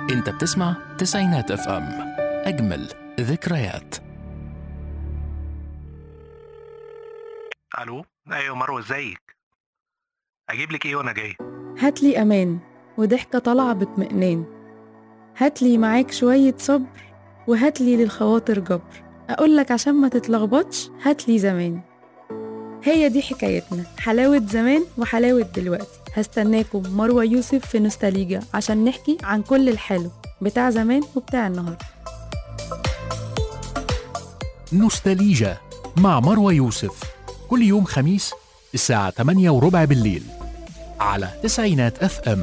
انت بتسمع تسعينات اف ام، اجمل ذكريات. الو، ايوه مروه، ازيك؟ اجيب لك ايه وانا جاي؟ هاتلي أمان وضحكة طالعة باطمئنان، هاتلي معاك شوية صبر، وهاتلي للخواطر جبر. أقولك عشان ما تتلخبطش هاتلي زمان. هي دي حكايتنا، حلاوة زمان وحلاوة دلوقتي. هستناكم مروة يوسف في نوستاليجا عشان نحكي عن كل الحلو بتاع زمان وبتاع النهاردة. نوستاليجا مع مروة يوسف، كل يوم خميس الساعة 8:15 بالليل على تسعينات اف ام.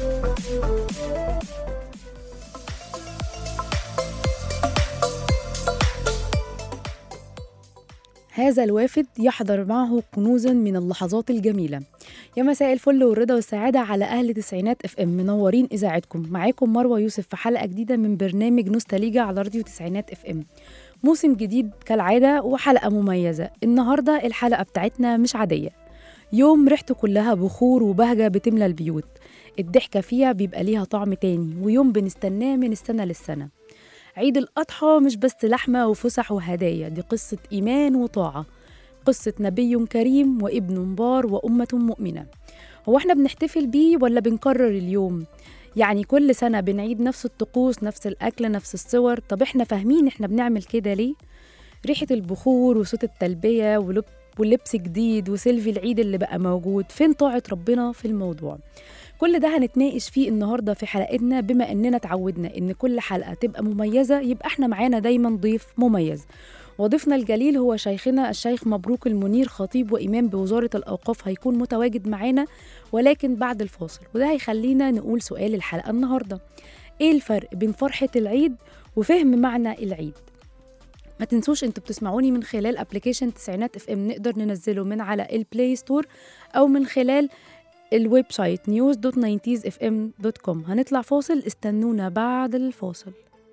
هذا الوافد يحضر معه كنوزا من اللحظات الجميلة. يا مساء الفل والرضا والسعادة على أهل تسعينات اف ام، منورين إذاعتكم. معاكم مروة يوسف في حلقة جديدة من برنامج نوستاليجا على راديو تسعينات اف ام. موسم جديد كالعادة وحلقة مميزة. النهاردة الحلقة بتاعتنا مش عادية، يوم ريحته كلها بخور وبهجة بتملى البيوت، الضحكة فيها بيبقى ليها طعم تاني، ويوم بنستناه من السنة للسنة. عيد الأضحى مش بس لحمة وفسح وهدايا، دي قصة إيمان وطاعة، قصة نبي كريم وابن بار وأمة مؤمنة. هو احنا بنحتفل بيه ولا بنكرر اليوم؟ يعني كل سنة بنعيد نفس الطقوس، نفس الأكل، نفس الصور. طب احنا فاهمين احنا بنعمل كده ليه؟ ريحة البخور وصوت التلبية ولبس جديد وسيلفي العيد اللي بقى موجود، فين طاعة ربنا في الموضوع؟ كل ده هنتناقش فيه النهاردة في حلقتنا. بما اننا اتعودنا ان كل حلقة تبقى مميزة، يبقى احنا معانا دايما ضيف مميز. وضيفنا الجليل هو شيخنا الشيخ مبروك المنير، خطيب وإمام بوزارة الأوقاف، هيكون متواجد معانا ولكن بعد الفاصل. وده هيخلينا نقول سؤال الحلقة النهاردة: ايه الفرق بين فرحة العيد وفهم معنى العيد؟ ما تنسوش انتوا بتسمعوني من خلال ابليكيشن تسعينات اف ام، نقدر ننزله من على البلاي ستور او من خلال الويب سايت news.90sfm.com. هنطلع فاصل، استنونا بعد الفاصل.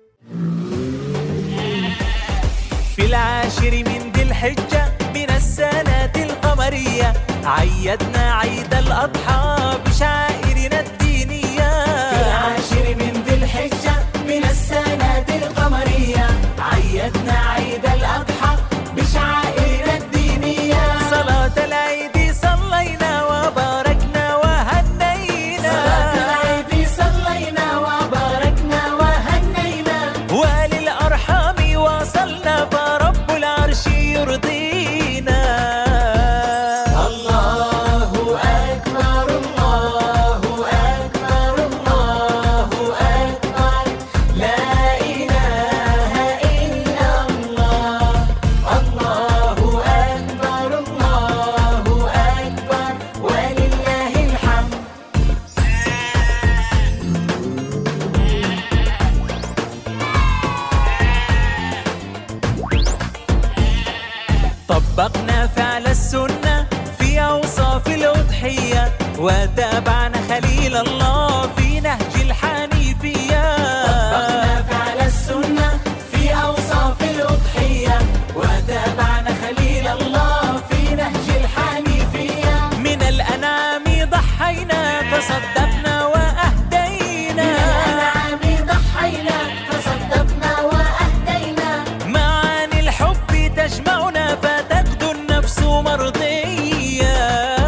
في 10 من ذي الحجة من السنة القمرية عيدنا عيد الأضحى بشعائرنا الدينية. في 10 من ذي الحجة من السنة القمرية عيدنا عيد الأضحى بشعائرنا الدينية. صلاة العيد صلينا وباركنا وهنينا، صلاة العيد صلينا وباركنا وهنينا، وللأرحام وصلنا فرب العرش يرضينا. الله أكبر الله أكبر الله أكبر، لا إله إلا الله، الله أكبر الله أكبر ولله الحمد. طبقنا فعل السنة في أوصاف الأضحية، وتابعنا خليل الله في نهج الحنيفية. طبقنا فعل السنة في أوصاف الأضحية، وتابعنا خليل الله في نهج الحنيفية. من الأنعام ضحينا تصدقنا وأهدينا، من الأنعام ضحينا تصدقنا وأهدينا، معاني الحب تجمعنا فتغدو النفس مرضية.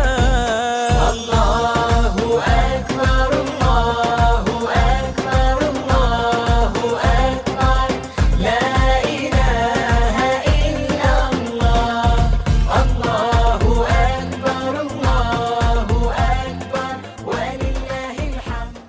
الله أكبر الله أكبر الله أكبر، لا إله إلا الله، الله أكبر الله أكبر ولله الحمد.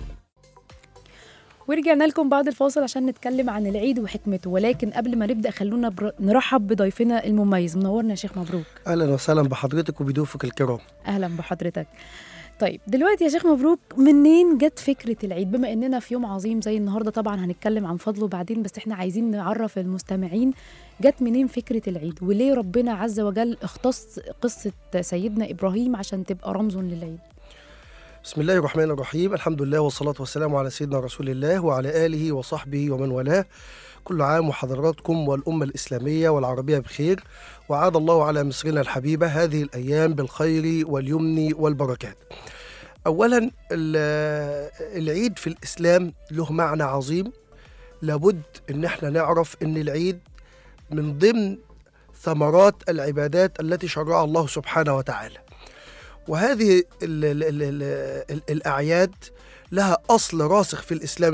ورجعنا لكم بعد الفاصل عشان نتكلم عن العيد وحكمته، ولكن قبل ما نبدأ خلونا نرحب بضيفنا المميز. منورنا يا شيخ مبروك. أهلا وسهلا بحضرتك وبضيوفك الكرام. أهلا بحضرتك. طيب دلوقتي يا شيخ مبروك، منين جت فكرة العيد؟ بما إننا في يوم عظيم زي النهاردة، طبعا هنتكلم عن فضله بعدين، بس احنا عايزين نعرف المستمعين جت منين فكرة العيد، وليه ربنا عز وجل اختص قصة سيدنا إبراهيم عشان تبقى رمز للعيد. بسم الله الرحمن الرحيم، الحمد لله والصلاة والسلام على سيدنا رسول الله وعلى آله وصحبه ومن والاه. كل عام وحضراتكم والأمة الإسلامية والعربية بخير، وعاد الله على مصرنا الحبيبة هذه الأيام بالخير واليمن والبركات. أولا العيد في الإسلام له معنى عظيم. لابد إن احنا نعرف إن العيد من ضمن ثمرات العبادات التي شرعها الله سبحانه وتعالى. وهذه الأعياد لها أصل راسخ في الإسلام،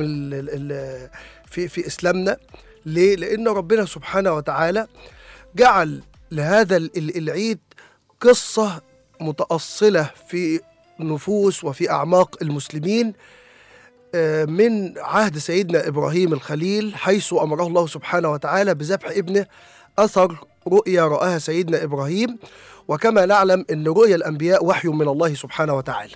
في إسلامنا. ليه؟ لأن ربنا سبحانه وتعالى جعل لهذا العيد قصة متأصلة في نفوس وفي أعماق المسلمين من عهد سيدنا إبراهيم الخليل، حيث أمره الله سبحانه وتعالى بذبح ابنه أثر رؤيا رآها سيدنا إبراهيم. وكما نعلم أن رؤيا الأنبياء وحي من الله سبحانه وتعالى.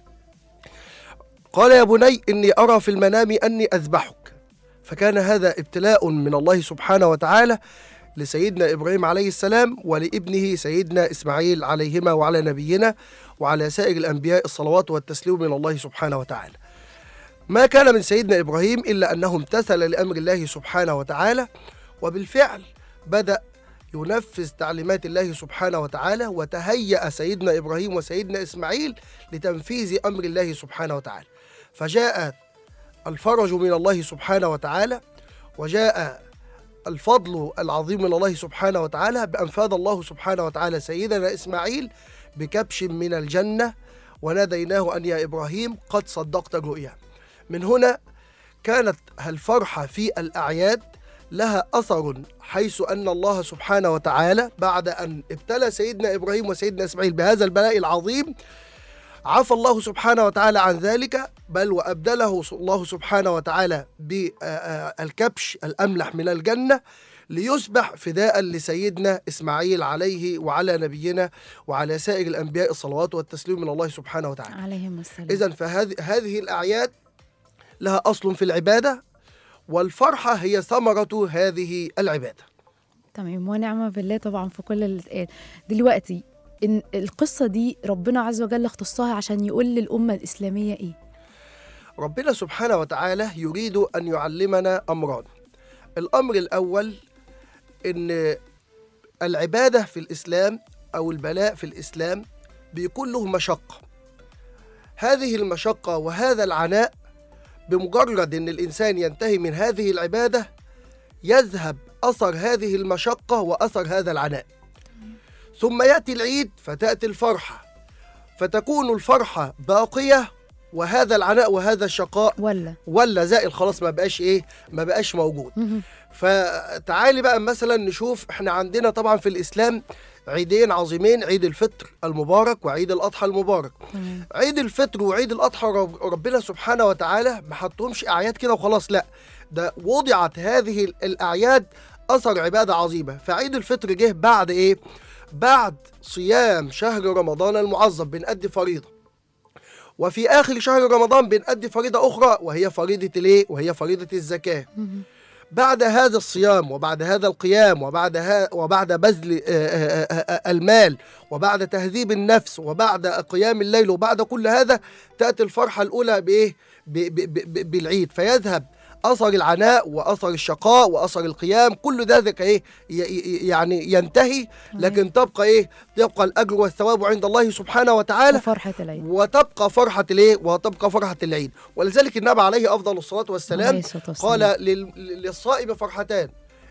قال يا بني إني أرى في المنام أني أذبحك، فكان هذا ابتلاء من الله سبحانه وتعالى لسيدنا إبراهيم عليه السلام ولابنه سيدنا إسماعيل عليهما وعلى نبينا وعلى سائر الأنبياء الصلوات والتسليم من الله سبحانه وتعالى. ما كان من سيدنا إبراهيم إلا أنه امتثل لأمر الله سبحانه وتعالى، وبالفعل بدأ ينفذ تعليمات الله سبحانه وتعالى، وتهيأ سيدنا إبراهيم وسيدنا إسماعيل لتنفيذ أمر الله سبحانه وتعالى. فجاء الفرج من الله سبحانه وتعالى، وجاء الفضل العظيم من الله سبحانه وتعالى بأن فاد الله سبحانه وتعالى سيدنا إسماعيل بكبش من الجنة، وناديناه أن يا إبراهيم قد صدقت الرؤيا. من هنا كانت الفرحة في الأعياد لها أثر، حيث أن الله سبحانه وتعالى بعد أن ابتلى سيدنا إبراهيم وسيدنا إسماعيل بهذا البلاء العظيم عفى الله سبحانه وتعالى عن ذلك، بل وأبدله الله سبحانه وتعالى بالكبش الأملح من الجنة ليصبح فداء لسيدنا إسماعيل عليه وعلى نبينا وعلى سائر الأنبياء الصلوات والتسليم من الله سبحانه وتعالى عليهم السلام. إذن فهذه الأعياد لها أصل في العبادة، والفرحة هي ثمرة هذه العبادة. تمام، ونعم بالله طبعا في كل اللي اتقال دلوقتي. إن القصة دي ربنا عز وجل اختصها عشان يقول للأمة الإسلامية إيه؟ ربنا سبحانه وتعالى يريد أن يعلمنا أمران. الأمر الأول إن العبادة في الإسلام أو البلاء في الإسلام بيكون له مشقة. هذه المشقة وهذا العناء بمجرد أن الإنسان ينتهي من هذه العبادة يذهب أثر هذه المشقة وأثر هذا العناء. ثم يأتي العيد فتأتي الفرحة، فتكون الفرحة باقية، وهذا العناء وهذا الشقاء ولا زائل خلاص، ما بقاش موجود. فتعالي بقى مثلا نشوف، احنا عندنا طبعا في الإسلام عيدين عظيمين، عيد الفطر المبارك وعيد الأضحى المبارك. عيد الفطر وعيد الأضحى ربنا سبحانه وتعالى ما حطهمش أعياد كده وخلاص، لا، ده وضعت هذه الأعياد أثر عبادة عظيمة. فعيد الفطر جه بعد إيه؟ بعد صيام شهر رمضان المعظم بنأدي فريضة، وفي آخر شهر رمضان بنأدي فريضة أخرى وهي فريضة الإيه؟ وهي فريضة الزكاة. بعد هذا الصيام وبعد هذا القيام وبعد بذل المال وبعد تهذيب النفس وبعد قيام الليل وبعد كل هذا تأتي الفرحة الأولى بإيه؟ بالعيد، فيذهب أثر العناء وأثر الشقاء وأثر القيام، كل ذلك إيه؟ يعني ينتهي، لكن تبقى إيه؟ تبقى الأجر والثواب عند الله سبحانه وتعالى، وفرحة العيد، وتبقى فرحة الإيه؟ وتبقى فرحة العيد. ولذلك النبي عليه أفضل الصلاة والسلام قال للصائم فرحتان،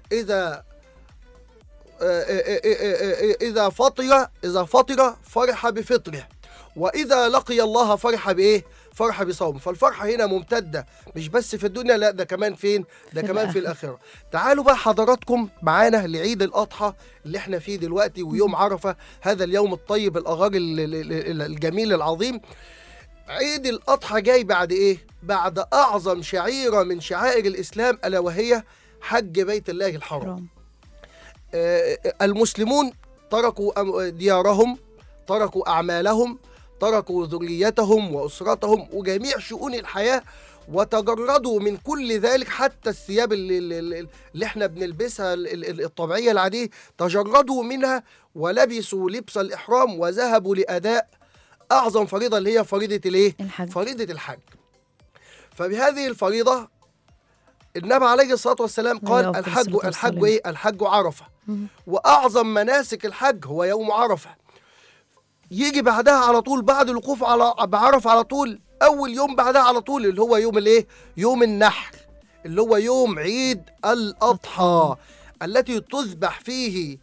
إذا فطر فرح بفطره، وإذا لقي الله فرح بإيه؟ فرح بصوم. فالفرحة هنا ممتدة مش بس في الدنيا، لا، ده كمان فين؟ ده كمان في الآخرة. تعالوا بقى حضراتكم معانا لعيد الأضحى اللي احنا فيه دلوقتي، ويوم عرفة، هذا اليوم الطيب الأغار الجميل العظيم. عيد الأضحى جاي بعد إيه؟ بعد أعظم شعيرة من شعائر الإسلام، ألا وهي حج بيت الله الحرام. المسلمون تركوا ديارهم، تركوا أعمالهم، تركوا ذريتهم وأسرتهم وجميع شؤون الحياة، وتجردوا من كل ذلك، حتى الثياب اللي احنا بنلبسها الطبيعية العادية تجردوا منها ولبسوا لبس الإحرام وذهبوا لأداء أعظم فريضة اللي هي فريضة الإيه؟ فريضة الحج. فبهذه الفريضة النبي عليه الصلاة والسلام قال الحج إيه؟ الحج عرفة، وأعظم مناسك الحج هو يوم عرفة. يجي بعدها على طول، بعد الوقوف على بعرفة على طول، أول يوم بعدها على طول اللي هو يوم الإيه؟ يوم النحر، اللي هو يوم عيد الأضحى التي تذبح فيه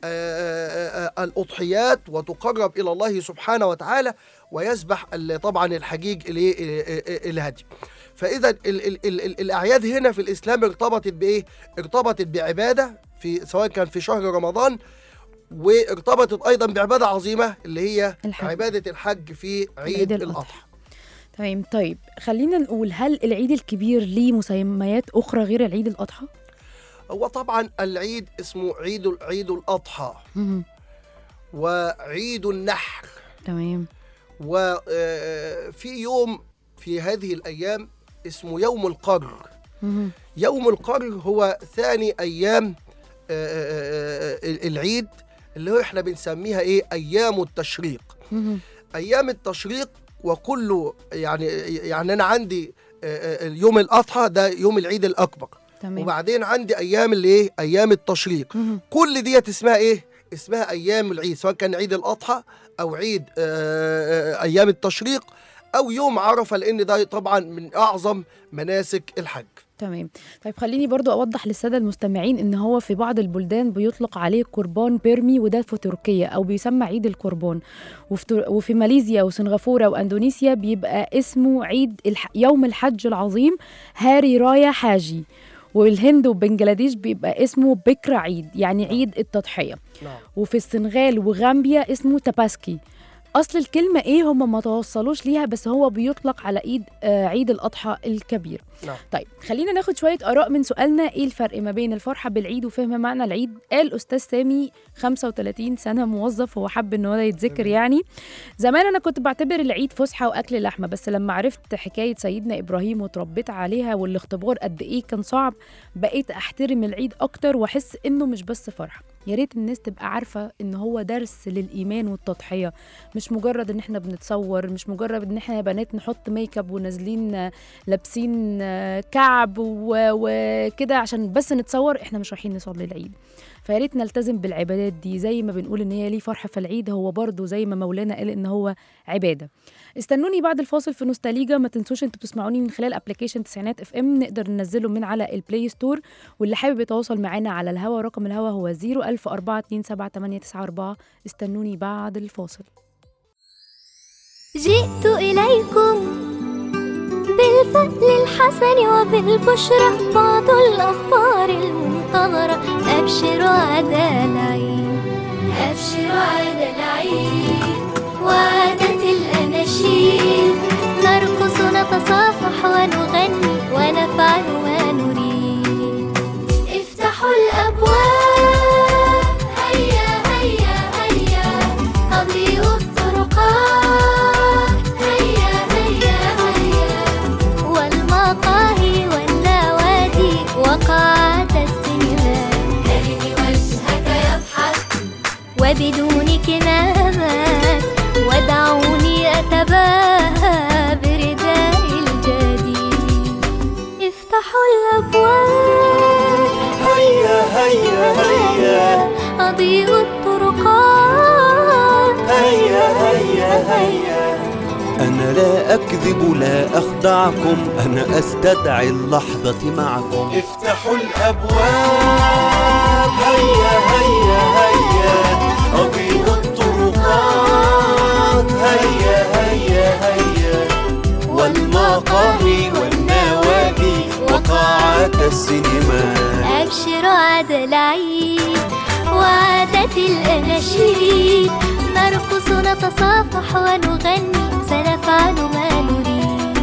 الأضحيات وتقرب إلى الله سبحانه وتعالى، ويذبح طبعا الحجيج الهدي. فإذا الأعياد هنا في الإسلام ارتبطت بإيه؟ ارتبطت بعبادة سواء كان في شهر رمضان، وارتبطت أيضا بعبادة عظيمة اللي هي عبادة الحج في عيد الأضحى. تمام. طيب خلينا نقول، هل العيد الكبير ليه مسميات أخرى غير العيد الأضحى؟ هو طبعا العيد اسمه عيد الأضحى وعيد النحر. تمام. وفي يوم في هذه الأيام اسمه يوم القر. يوم القر هو ثاني أيام العيد، اللي هو احنا بنسميها ايه؟ أيام التشريق. أيام التشريق وكله يعني أنا عندي يوم الأضحى ده يوم العيد الأكبر. تمام. وبعدين عندي أيام الايه؟ أيام التشريق. كل ديت اسمها ايه؟ اسمها أيام العيد، سواء كان عيد الأضحى أو عيد أيام التشريق أو يوم عرفة، لأن ده طبعا من أعظم مناسك الحج. تمام. طيب خليني برضو أوضح للسادة المستمعين إن هو في بعض البلدان بيطلق عليه قربان بيرمي، وده في تركيا أو بيسمى عيد القربان، وفي ماليزيا وسنغافورة وأندونيسيا بيبقى اسمه يوم الحج العظيم هاري رايا حاجي، والهند وبنجلاديش بيبقى اسمه بكرة عيد، يعني عيد التضحية. وفي السنغال وغامبيا اسمه تاباسكي. أصل الكلمة إيه هم ما توصلوش ليها، بس هو بيطلق على عيد الأضحى الكبير. طيب خلينا ناخد شوية آراء من سؤالنا إيه الفرق ما بين الفرحة بالعيد وفهم معنى العيد. قال أستاذ سامي 35 سنة موظف، هو حب إن هو يتذكر. يعني زمان أنا كنت بعتبر العيد فسحة وأكل لحمة، بس لما عرفت حكاية سيدنا إبراهيم وتربيت عليها والاختبار قد إيه كان صعب، بقيت أحترم العيد أكتر وأحس إنه مش بس فرحة. يا ريت الناس تبقى عارفة إن هو درس للإيمان والتضحية، مش مجرد إن إحنا بنتصور، مش مجرد إن إحنا بنات نحط ميك اب ونازلين لابسين كعب وكده عشان بس نتصور. إحنا مش رايحين نصلي العيد. فيا ريت نلتزم بالعبادات دي، زي ما بنقول إن هي ليه فرحة في العيد، هو برضو زي ما مولانا قال إن هو عبادة. استنوني بعد الفاصل في نوستاليجا. ما تنسوش انتوا بتسمعوني من خلال ابلكيشن تسعينات اف ام، نقدر ننزله من على البلاي ستور، واللي حابب يتواصل معانا على الهوا رقم الهوا هو 010427894. استنوني بعد الفاصل. جئت إليكم بالفضل الحسن وبالبشرى، بعض الأخبار المنتظرة. أبشروا عدا العيد، أبشروا عدا العيد، وعادت الأناشيد، نرقص نتصافح ونغني ونفعل ما نريد. افتحوا الأبواب، هيا هيا هيا، أضيئوا الطرقات، هيا هيا هيا، والمقاهي والنوادي وقاعات السينما. أرني وجهك يضحك وبدونك نامت، ودعوني أتباهى برداء الجديد. افتحوا الأبواب، هيا هيا هيا، أضيئوا الطرقات، هيا هيا هيا. أنا لا أكذب لا أخدعكم، أنا أستدعي اللحظة معكم. افتحوا الأبواب، هيا هيا هيا، أضيئوا الطرقات، هيا هيا هيا، والمقاهي والنوادي وقاعات السينما. أبشروا عدا العيد، وعادت الأناشيد، نرقص نتصافح ونغني، سنفعل ما نريد.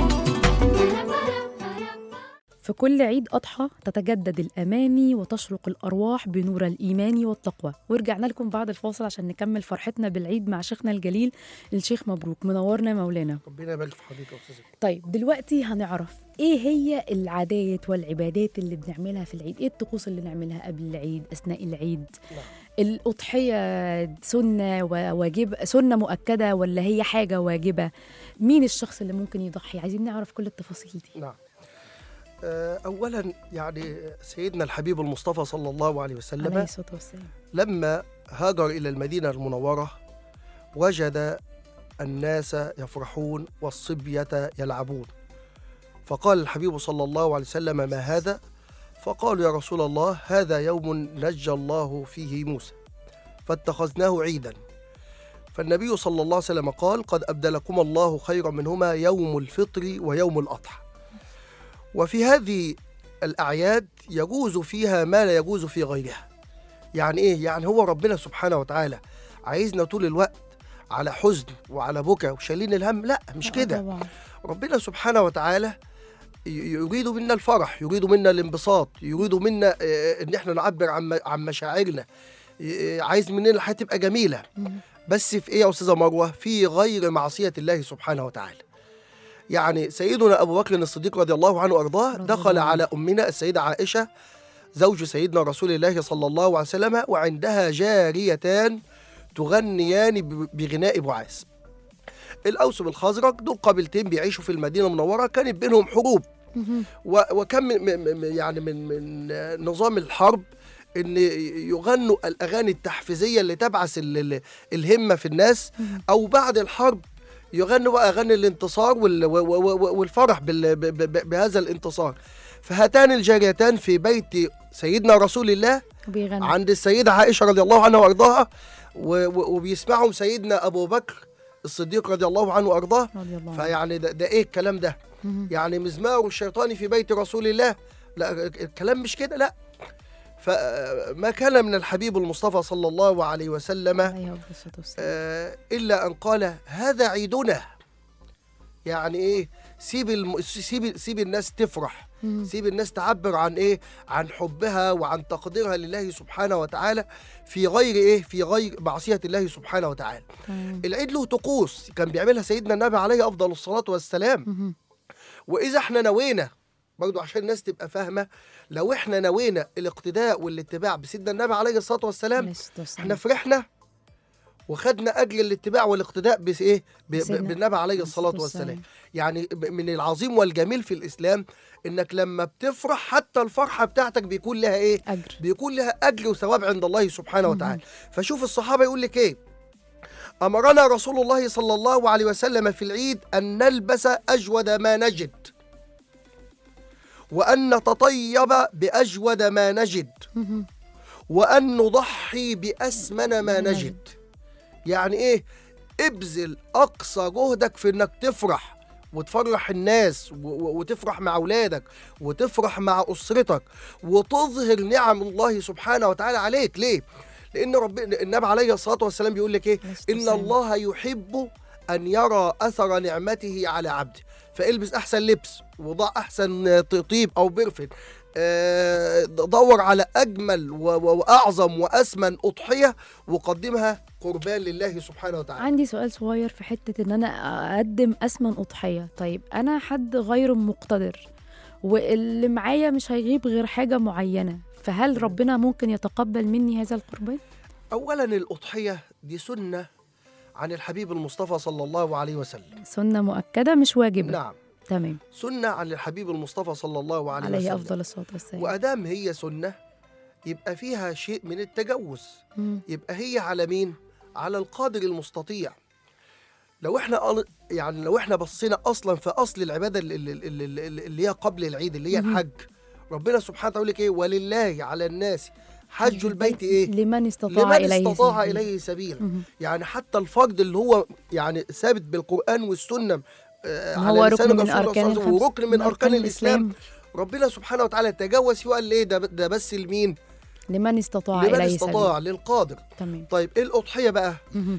في كل عيد أضحى تتجدد الأماني وتشرق الأرواح بنور الإيمان والتقوى. ورجعنا لكم بعد الفاصل عشان نكمل فرحتنا بالعيد مع شيخنا الجليل الشيخ مبروك. منورنا مولانا. ربنا يبارك في حضرتك يا أستاذ. طيب دلوقتي هنعرف إيه هي العادات والعبادات اللي بنعملها في العيد، إيه الطقوس اللي نعملها قبل العيد أثناء العيد. الأضحية سنة وواجب، سنة مؤكدة ولا هي حاجة واجبة؟ مين الشخص اللي ممكن يضحي؟ عايزين نعرف كل التفاصيل دي. نعم. أولا يعني سيدنا الحبيب المصطفى صلى الله عليه وسلم عليه الصلاة والسلام لما هاجر إلى المدينة المنورة وجد الناس يفرحون والصبية يلعبون. فقال الحبيب صلى الله عليه وسلم: ما هذا؟ فقالوا: يا رسول الله، هذا يوم نجى الله فيه موسى فاتخذناه عيدا. فالنبي صلى الله عليه وسلم قال: قد أبدلكم الله خيرا منهما يوم الفطر ويوم الأضحى. وفي هذه الأعياد يجوز فيها ما لا يجوز في غيرها. يعني إيه؟ يعني هو ربنا سبحانه وتعالى عايزنا طول الوقت على حزن وعلى بكى وشايلين الهم؟ لا، مش كده. طبعا. ربنا سبحانه وتعالى يريد منا الفرح، يريد منا الانبساط، يريد منا ان احنا نعبر عن مشاعرنا، عايز مننا الحياة تبقى جميلة. بس في ايه يا استاذة مروة؟ في غير معصية الله سبحانه وتعالى. يعني سيدنا ابو بكر الصديق رضي الله عنه وارضاه دخل على امنا السيدة عائشة زوج سيدنا رسول الله صلى الله عليه وسلم وعندها جاريتان تغنيان بغناء بعاث. الأوس والخزرج دول قبيلتين بيعيشوا في المدينة المنورة، كانت بينهم حروب. وكان من نظام الحرب ان يغنوا الاغاني التحفيزيه اللي تبعث الهمه في الناس، او بعد الحرب يغنوا بقى اغاني الانتصار والفرح بهذا الانتصار. فهاتان الجاريتان في بيت سيدنا رسول الله بيغني عند السيده عائشه رضي الله عنها وارضاها، وبيسمعهم سيدنا ابو بكر الصديق رضي الله عنه وارضاه. فيعني ده ايه الكلام ده؟ يعني مزمار الشيطان في بيت رسول الله؟ لا، الكلام مش كده، لا. فما كان من الحبيب المصطفى صلى الله عليه وسلم إلا أن قال: هذا عيدنا. يعني إيه؟ سيب الناس تفرح، سيب الناس تعبر عن إيه؟ عن حبها وعن تقديرها لله سبحانه وتعالى في غير إيه؟ في غير معصية الله سبحانه وتعالى. العيد له طقوس كان بيعملها سيدنا النبي عليه أفضل الصلاة والسلام. وإذا احنا نوينا برضو عشان الناس تبقى فاهمة، لو احنا نوينا الاقتداء والاتباع بسيدنا النبي عليه الصلاة والسلام، احنا فرحنا وخدنا أجر الاتباع والاقتداء بإيه؟ بالنبي عليه الصلاة والسلام. يعني من العظيم والجميل في الإسلام إنك لما بتفرح حتى الفرحة بتاعتك بيكون لها إيه؟ أجر. بيكون لها أجر وثواب عند الله سبحانه وتعالى. فشوف الصحابة يقول لك إيه؟ أمرنا رسول الله صلى الله عليه وسلم في العيد أن نلبس أجود ما نجد، وأن نتطيب بأجود ما نجد، وأن نضحي بأسمن ما نجد. يعني إيه؟ ابذل أقصى جهدك في إنك تفرح وتفرح الناس وتفرح مع أولادك وتفرح مع أسرتك وتظهر نعم الله سبحانه وتعالى عليك. ليه؟ لأن النبي عليه الصلاة والسلام بيقول لك إيه؟ إن الله يحب أن يرى أثر نعمته على عبده، فالبس أحسن لبس وضع أحسن طيب أو برفن، دور على أجمل وأعظم وأسمن أضحية وقدمها قربان لله سبحانه وتعالى. عندي سؤال صغير في حتة إن أنا أقدم أسمن أضحية. طيب أنا حد غير مقتدر واللي معايا مش هيغيب غير حاجة معينة، فهل ربنا ممكن يتقبل مني هذا القربان؟ أولا الأضحية دي سنة عن الحبيب المصطفى صلى الله عليه وسلم، سنة مؤكدة مش واجبة. نعم، تمام، سنة عن الحبيب المصطفى صلى الله عليه وسلم، عليه أفضل الصلاة والسلام. وأدام هي سنة يبقى فيها شيء من التجوز، يبقى هي على مين؟ على القادر المستطيع. لو احنا بصينا اصلا في اصل العباده اللي هي قبل العيد اللي هي الحج، ربنا سبحانه وتعالى يقول لك ايه؟ ولله على الناس حج البيت ايه؟ لمن استطاع اليه سبيلا. يعني حتى الفرض اللي هو يعني ثابت بالقرآن والسنة على لسان الرسول وركن من أركان الإسلام، ربنا سبحانه وتعالى تجاوز فيه وقال ايه؟ ده بس لمين؟ لمن استطاع للقادر. تمام. طيب ايه الأضحية بقى؟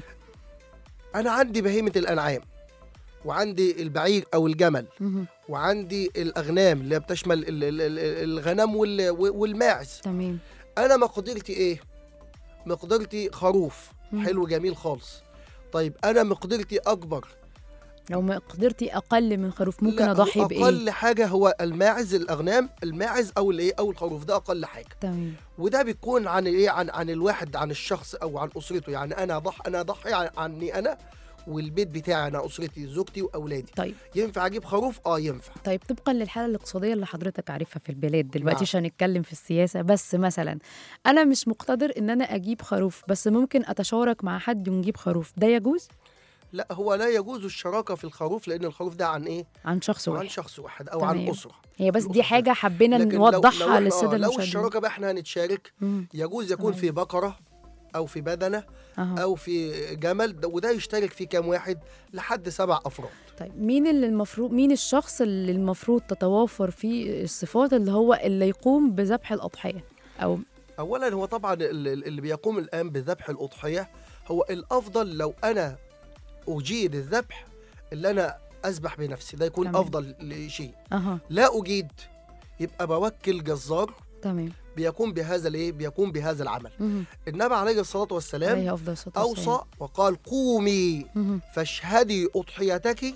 أنا عندي بهيمة الأنعام، وعندي البعير أو الجمل، وعندي الأغنام اللي بتشمل الغنم والماعز. تمام. أنا مقدرتي إيه؟ مقدرتي خروف، حلو جميل خالص. طيب أنا مقدرتي أكبر، لو مقدرتي أقل من خروف ممكن أضحي بإيه؟ أقل حاجة هو الماعز، الأغنام، الماعز أو الإيه أو الخروف، ده أقل حاجة. تمام. وده بيكون عن إيه؟ عن الواحد، عن الشخص أو عن أسرته. يعني أنا أضحي عني أنا والبيت بتاعي، أنا أسرتي، زوجتي وأولادي. طيب ينفع أجيب خروف؟ ينفع. طيب طبقا للحالة الاقتصادية اللي حضرتك عارفها في البلاد دلوقتي، عشان نتكلم في السياسة بس، مثلا أنا مش مقتدر إن أنا أجيب خروف، بس ممكن أتشارك مع حد ونجيب خروف، ده يجوز؟ لا، هو لا يجوز الشراكة في الخروف، لأن الخروف ده عن إيه؟ عن شخص عن واحد. شخص واحد أو تمام. عن أسرة. هي بس دي الأسرة. حاجة حبينا لكن نوضحها للسادة لو المشاهدين. الشراكة بقى إحنا هنتشارك، يجوز يكون تمام. في بقرة أو في بدنة أو في جمل، وده يشترك فيه كام واحد؟ لحد 7 أفراد. طيب مين الشخص اللي المفروض تتوافر فيه الصفات اللي يقوم بذبح الأضحية؟ أو أولا هو طبعا اللي بيقوم الآن بذبح الأضحية هو الأفضل لو أنا أجيد الذبح اللي أنا أذبح بنفسي، ده يكون تمام. أفضل شيء. لا أجيد، يبقى بوكل جزار تمام بيقوم بهذا بيقوم بهذا العمل. النبي عليه الصلاة والسلام أوصى وقال: قومي فاشهدي أضحيتك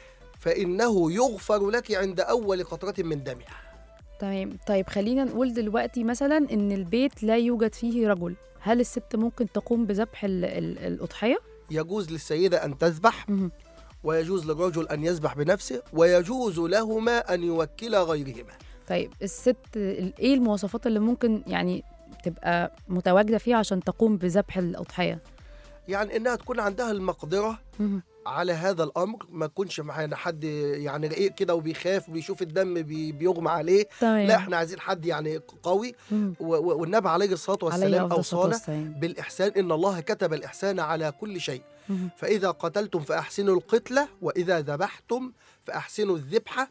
فإنه يغفر لك عند أول قطرة من دمها. تمام. طيب خلينا نقول دلوقتي مثلا إن البيت لا يوجد فيه رجل، هل الست ممكن تقوم بذبح الأضحية؟ يجوز للسيدة أن تذبح، ويجوز للرجل أن يذبح بنفسه، ويجوز لهما أن يوكلا غيرهما. طيب الست إيه المواصفات اللي ممكن يعني تبقى متواجدة فيها عشان تقوم بذبح الأضحية؟ يعني إنها تكون عندها المقدرة على هذا الأمر، ما يكونش معانا حد يعني رقيق كده وبيخاف وبيشوف الدم بيغمى عليه. تمام. لا، احنا عايزين حد يعني قوي. والنبي عليه الصلاة والسلام أوصانا بالإحسان: إن الله كتب الإحسان على كل شيء، فإذا قتلتم فأحسنوا القتلة، وإذا ذبحتم فأحسنوا الذبحة،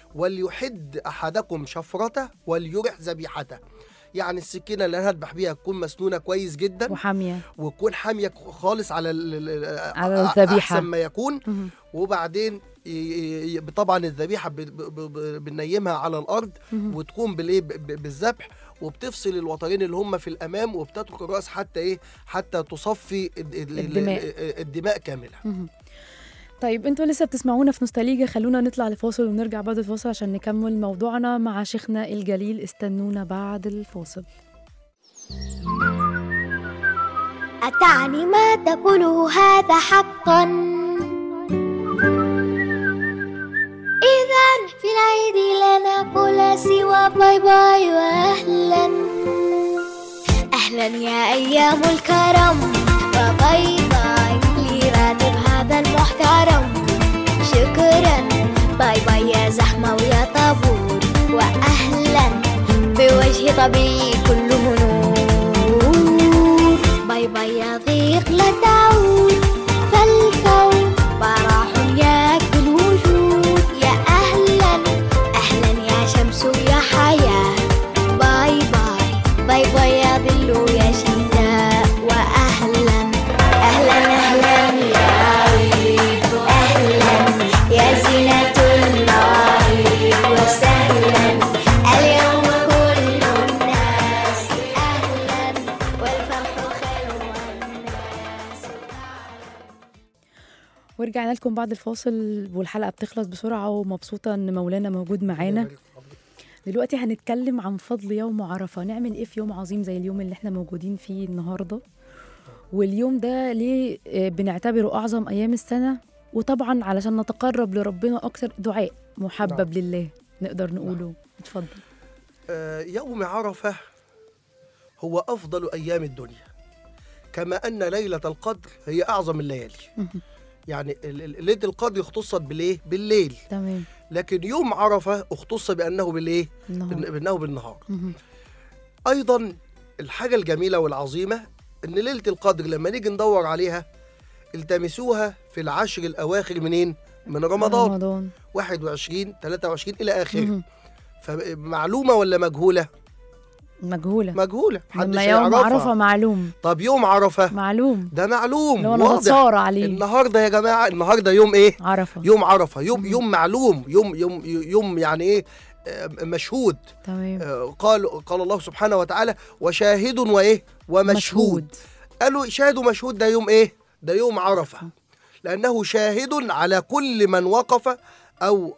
وليحد أحدكم شفرته وليرح ذبيحته. يعني السكينة اللي أنا هذبح بيها تكون مسنونة كويس جدا وحامية، وتكون حامية خالص على الذبيحة أحسن ما يكون. وبعدين طبعا الذبيحة بنيمها على الأرض وتقوم بالذبح، وبتفصل الوترين اللي هم في الأمام، وبتترك الرأس حتى تصفي الدماء كاملة. طيب انتوا لسه بتسمعونا في نوستاليجا، خلونا نطلع لفاصل ونرجع بعد الفاصل عشان نكمل موضوعنا مع شيخنا الجليل. استنونا بعد الفاصل. أتعني ما تقوله هذا حقا؟ إذن في العيد لا نقول سوى باي باي وأهلا. أهلا يا أيام الكرم، وباي باي لراتب هذا المحترم. شكرا باي باي يا زحمة ويا طابور، وأهلا بوجه طبيعي كله نور. باي باي يا ضيق لا تعود، فالكون براح ياكل الوجود. يا أهلا أهلا يا شمس ويا حياة. باي باي باي باي يا ظل ويا شتاء. وأهلا أهلا أهلا يا عيد، أهلا يا زينة الله، وسهلا اليوم كل الناس. أهلا والفرح خير والناس. ورجعنا لكم بعد الفاصل، والحلقة بتخلص بسرعة، ومبسوطة ان مولانا موجود معانا. دلوقتي هنتكلم عن فضل يوم عرفة. نعمل ايه في يوم عظيم زي اليوم اللي احنا موجودين فيه النهاردة؟ واليوم ده ليه بنعتبره أعظم أيام السنة؟ وطبعا علشان نتقرب لربنا أكثر، دعاء محبب لله نقدر نقوله. اتفضل. يوم عرفة هو أفضل أيام الدنيا، كما أن ليلة القدر هي أعظم الليالي. يعني ليلة القدر اختصت بالليل. تمام. لكن يوم عرفة اختص بأنه بأنه بالنهار. أيضا الحاجة الجميلة والعظيمة أن ليلة القدر لما نيجي ندور عليها التمسوها في العشر الأواخر من رمضان 21 23 إلى آخره. فمعلومة ولا مجهولة؟ مجهولة. محدش يوم عرفة معلوم. طب يوم عرفة معلوم، ده معلوم واضح. بتصار عليه النهارده يا جماعة. النهارده يوم ايه؟ عرفة. يوم عرفة، يوم معلوم، يوم يعني ايه؟ مشهود. تمام. قال الله سبحانه وتعالى: وشاهد وايه؟ ومشهود. قالوا شاهد ومشهود ده يوم ايه؟ ده يوم عرفة، لأنه شاهد على كل من وقف أو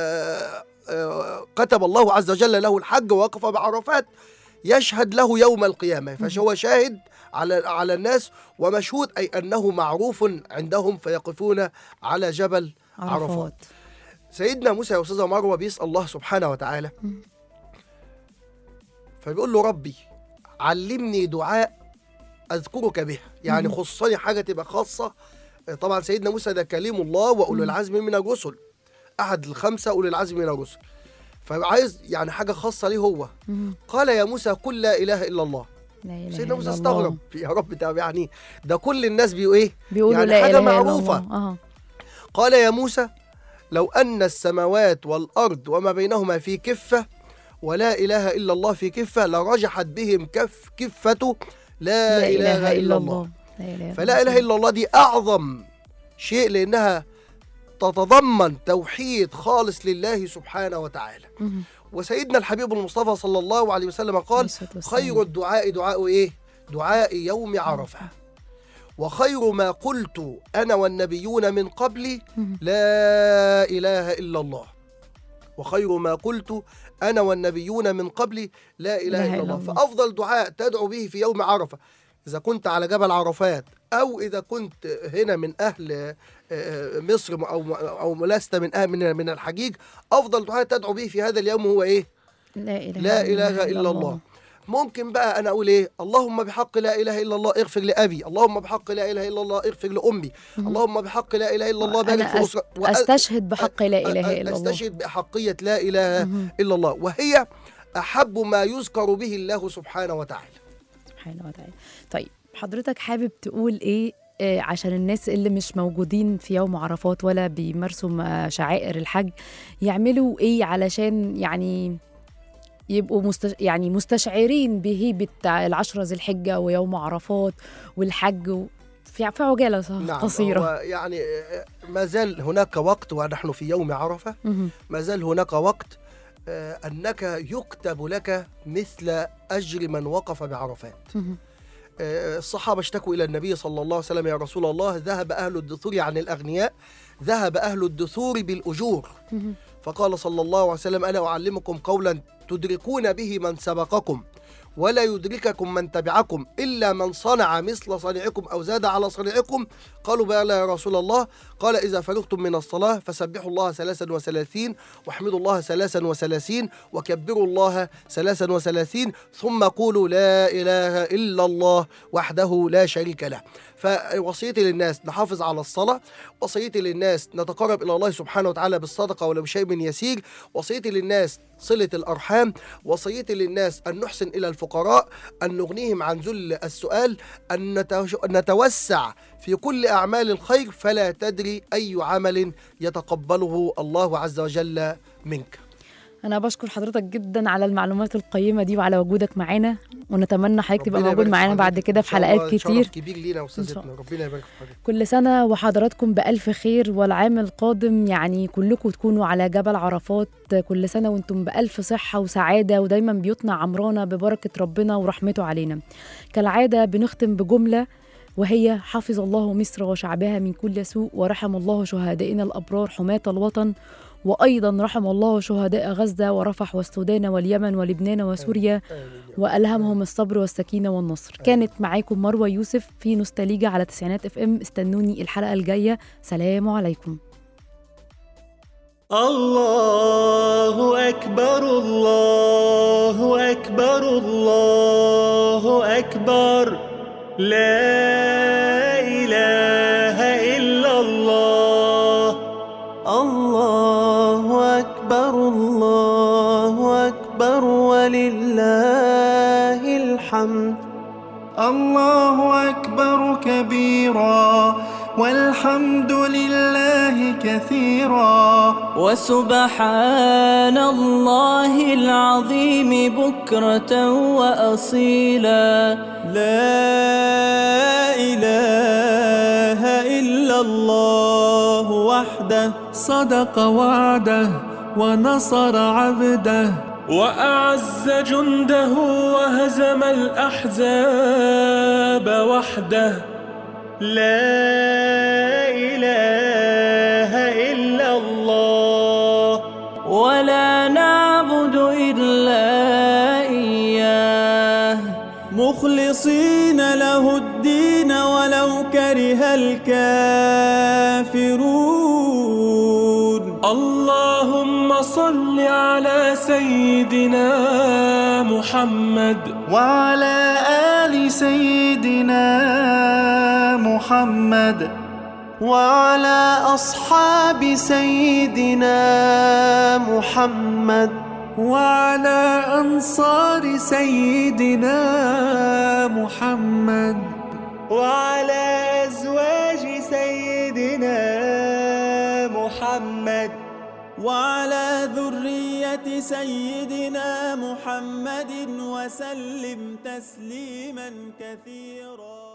كتب الله عز وجل له الحج ووقف بعرفات، يشهد له يوم القيامة. فهو شاهد على الناس، ومشهود أي أنه معروف عندهم فيقفون على جبل عرفات. سيدنا موسى يا أستاذة مروة بيسأل الله سبحانه وتعالى، فبيقول له: ربي علمني دعاء أذكرك بها، يعني خصني حاجة تبقى خاصة طبعا سيدنا موسى ده كليم الله وأولو العزم من الرسل، أحد الخمسة أولي العزم من الرسل، فعايز يعني حاجة خاصة ليه هو. قال يا موسى قل لا إله إلا الله. سيدنا موسى استغرب، يا رب ده يعني ده كل الناس بيقولوا يعني لا حاجة إله إلا معروفة. الله. قال يا موسى لو أن السماوات والأرض وما بينهما في كفة ولا إله إلا الله في كفة لرجحت بهم كفة لا إله إلا الله. فلا إله إلا الله دي أعظم شيء، لأنها تتضمن توحيد خالص لله سبحانه وتعالى. وسيدنا الحبيب المصطفى صلى الله عليه وسلم قال خير الدعاء دعاء إيه؟ دعاء يوم عرفة، وخير ما قلت أنا والنبيون من قبلي لا إله إلا الله. وخير ما قلت أنا والنبيون من قبلي لا إله إلا الله. فأفضل دعاء تدعو به في يوم عرفة، إذا كنت على جبل عرفات أو إذا كنت هنا من أهل مصر أو لست من الحجيج، أفضل دعاء تدعو به في هذا اليوم هو إيه؟ لا إله إلا الله. ممكن بقى أنا أقول إيه؟ اللهم بحق لا إله إلا الله اغفر لأبي، اللهم بحق لا إله إلا الله اغفر لأمي، اللهم بحق لا إله إلا الله بارك في أسرة. أستشهد بحق لا إله إلا الله، أستشهد بحقية لا إله إلا الله، وهي أحب ما يذكر به الله سبحانه وتعالى. طيب حضرتك حابب تقول إيه عشان الناس اللي مش موجودين في يوم عرفات ولا بيمارسوا شعائر الحج يعملوا إيه علشان يعني يبقوا مستشعرين بهيبة العشرة ذي الحجة ويوم عرفات والحج في عجالة قصيرة؟ نعم، يعني ما زال هناك وقت ونحن في يوم عرفة، ما زال هناك وقت أنك يكتب لك مثل أجر من وقف بعرفات. الصحابة اشتكوا إلى النبي صلى الله عليه وسلم يا رسول الله ذهب أهل الدثور عن الأغنياء، ذهب أهل الدثور بالأجور. فقال صلى الله عليه وسلم ألا أعلمكم قولا تدركون به من سبقكم ولا يدرككم من تبعكم إلا من صنع مثل صنيعكم أو زاد على صنيعكم؟ قالوا بلى يا رسول الله. قال إذا فرغتم من الصلاة فسبحوا الله 33 واحمدوا الله 33 وكبروا الله 33 ثم قولوا لا إله إلا الله وحده لا شريك له. فوصيتي للناس نحافظ على الصلاة، وصيتي للناس نتقرب إلى الله سبحانه وتعالى بالصدقة ولو شيء من يسير، وصيتي للناس صلة الأرحام، وصيتي للناس أن نحسن إلى الفقراء، أن نغنيهم عن ذل السؤال، أن نتوسع في كل أعمال الخير، فلا تدري أي عمل يتقبله الله عز وجل منك. أنا بشكر حضرتك جدا على المعلومات القيمة دي وعلى وجودك معانا، ونتمنى حضرتك تبقى موجود معانا بعد كده في حلقات كتير. كبير لينا أستاذتنا، ربنا يبارك في حضرتك. كل سنة وحضراتكم بألف خير، والعام القادم يعني كلكم تكونوا على جبل عرفات، كل سنة وانتم بألف صحة وسعادة، ودايما بيوتنا عمرانة ببركة ربنا ورحمته علينا. كالعادة بنختم بجملة وهي حفظ الله مصر وشعبها من كل سوء، ورحم الله شهدائنا الأبرار حماة الوطن، وأيضا رحم الله شهداء غزة ورفح والسودان واليمن ولبنان وسوريا، وألهمهم الصبر والسكينة والنصر. كانت معاكم مروة يوسف في نوستاليجا على تسعينات FM. استنوني الحلقة الجاية، سلام عليكم. الله أكبر الله أكبر الله أكبر، لا إله إلا الله. الله أكبر الله أكبر ولله الحمد. الله أكبر كبيرا والحمد لله كثيرا، وسبحان الله العظيم بكرة وأصيلا. لا إله إلا الله وحده، صدق وعده ونصر عبده، وأعز جنده وهزم الأحزاب وحده. لا إله إلا الله، ولا نعبد إلا إياه، مخلصين له الدين ولو كره الكافرون. اللهم صل على سيدنا محمد وعلى آل سيدنا محمد، وعلى أصحاب سيدنا محمد وعلى أنصار سيدنا محمد وعلى أزواج سيدنا محمد وعلى ذرية سيدنا محمد وسلم تسليما كثيرا.